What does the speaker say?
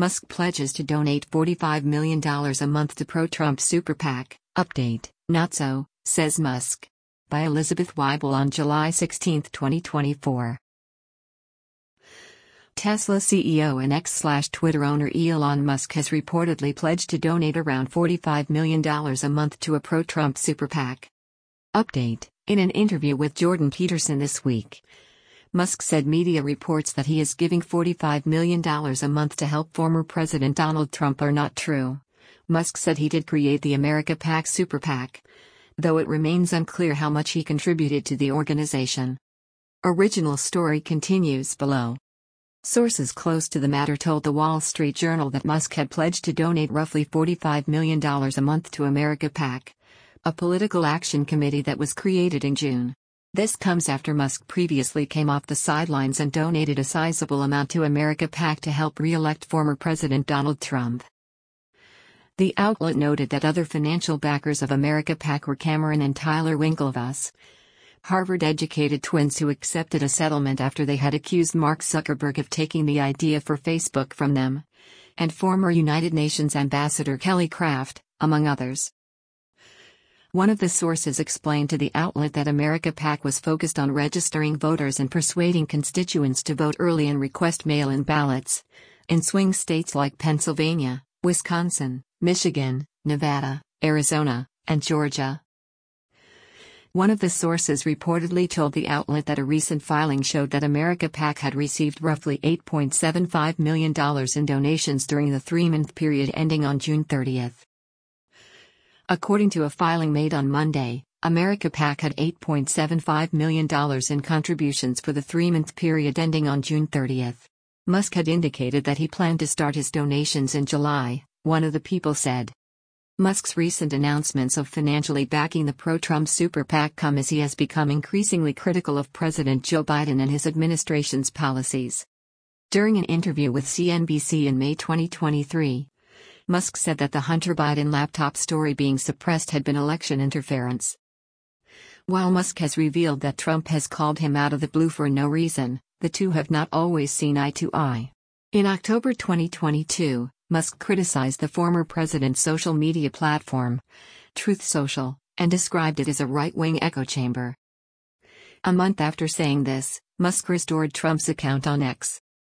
Musk pledges to donate $45 million a month to pro-Trump super PAC. Update, not so, says Musk. By Elizabeth Weibel on July 16, 2024. Tesla CEO and X/Twitter owner Elon Musk has reportedly pledged to donate around $45 million a month to a pro-Trump super PAC. Update, in an interview with Jordan Peterson this week, Musk said media reports that he is giving $45 million a month to help former President Donald Trump are not true. Musk said he did create the America PAC super PAC, though it remains unclear how much he contributed to the organization. Original story continues below. Sources close to the matter told the Wall Street Journal that Musk had pledged to donate roughly $45 million a month to America PAC, a political action committee that was created in June. This comes after Musk previously came off the sidelines and donated a sizable amount to America PAC to help re-elect former President Donald Trump. The outlet noted that other financial backers of America PAC were Cameron and Tyler Winklevoss, Harvard-educated twins who accepted a settlement after they had accused Mark Zuckerberg of taking the idea for Facebook from them, and former United Nations Ambassador Kelly Craft, among others. One of the sources explained to the outlet that America PAC was focused on registering voters and persuading constituents to vote early and request mail-in ballots in swing states like Pennsylvania, Wisconsin, Michigan, Nevada, Arizona, and Georgia. One of the sources reportedly told the outlet that a recent filing showed that America PAC had received roughly $8.75 million in donations during the 3-month period ending on June 30. According to a filing made on Monday, America PAC had $8.75 million in contributions for the 3-month period ending on June 30. Musk had indicated that he planned to start his donations in July, one of the people said. Musk's recent announcements of financially backing the pro-Trump super PAC come as he has become increasingly critical of President Joe Biden and his administration's policies. During an interview with CNBC in May 2023, Musk said that the Hunter Biden laptop story being suppressed had been election interference. While Musk has revealed that Trump has called him out of the blue for no reason, the two have not always seen eye to eye. In October 2022, Musk criticized the former president's social media platform, Truth Social, and described it as a right-wing echo chamber. A month after saying this, Musk restored Trump's account on X.